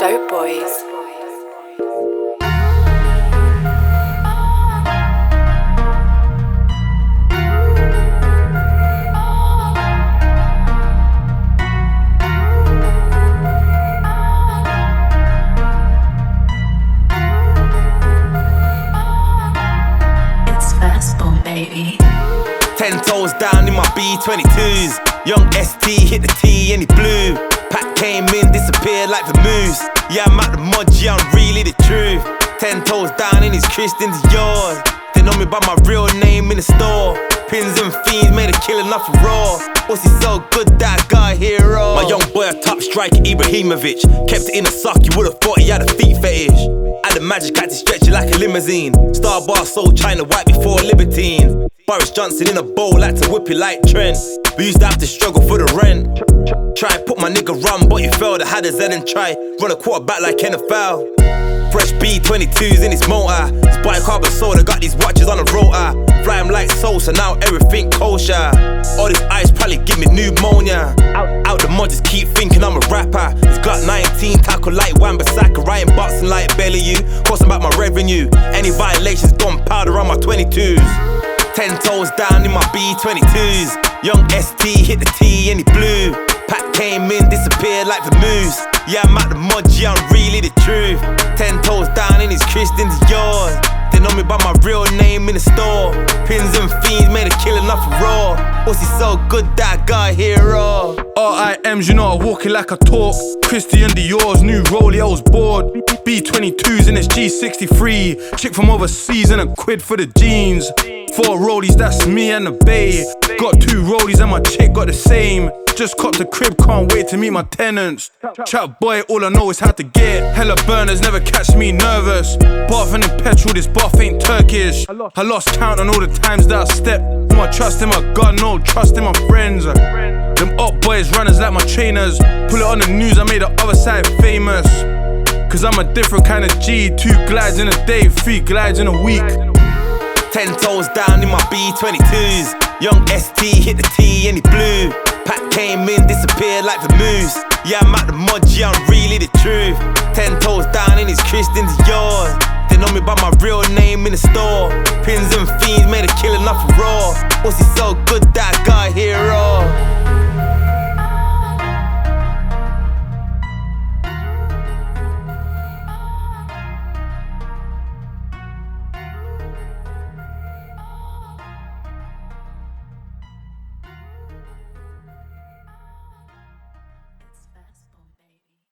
Dope Boys. Baby. 10 toes down in my B22s. Young ST hit the T and he blew. Pack came in, disappeared like the moose. Yeah, I'm at the mud, yeah, I'm really the truth. 10 toes down in his Christians, yours. They know me by my real name in the store. Pins and fiends made a killing off a raw. Pussy so good that guy hero. My young boy a top striker, Ibrahimovic. Kept it in a sock, you would've thought he had a feet fetish. Had the magic had to stretch it like a limousine. Star bar sold China white before libertine. Boris Johnson in a bowl like to whip it like Trent. We used to have to struggle for the rent. Try and put my nigga run, but he failed. I had a Z and try run a quarterback like NFL. Fresh B22s in his motor. This bike carbon soda, got these watches on the rotor. Fly him like Sosa, now everything kosher. All this ice probably give me pneumonia. Out the mud, just keep thinking I'm a rapper. This Glock 19, tackle like Wan-Bissaka. Writing boxing like Belly U, crossing back my revenue. Any violations, gunpowder on my 22s. 10 toes down in my B22s. Young ST hit the T and he blew. Pack came in, disappeared like the moose. Yeah, I'm at the mud, yeah, I'm really the truth. 10 toes down in his Christians, yours. They know me by my real name in the store. Pins and fiends made a killing off a raw. Pussy so good that guy hero. RIMs, you know I walk it like I talk. Christian Dior's new rollie, I was bored. B22s in its G63. Chick from overseas and a quid for the jeans. 4 rollies, that's me and the bae. Got 2 rollies and my chick got the same. Just copped a crib, can't wait to meet my tenants. Trap boy, all I know is how to get. Hella burners, never catch me nervous. Bathing in petrol, this bath ain't Turkish. I lost count on all the times that I stepped. No, I trust in my God, no trust in my friends. Them up boys, runners like my trainers. Pull it on the news, I made the other side famous. Cause I'm a different kind of G. 2 glides in a day, 3 glides in a week. 10 toes down in my B22s. Young ST hit the T and he blew. Pack came in, disappeared like the moose. Yeah, I'm at the mud, yeah, I'm really the truth. 10 toes down in his Christians, yours. They know me by my real name in the store. Pins and fiends made a killing off a raw. Pussy so good that guy hero.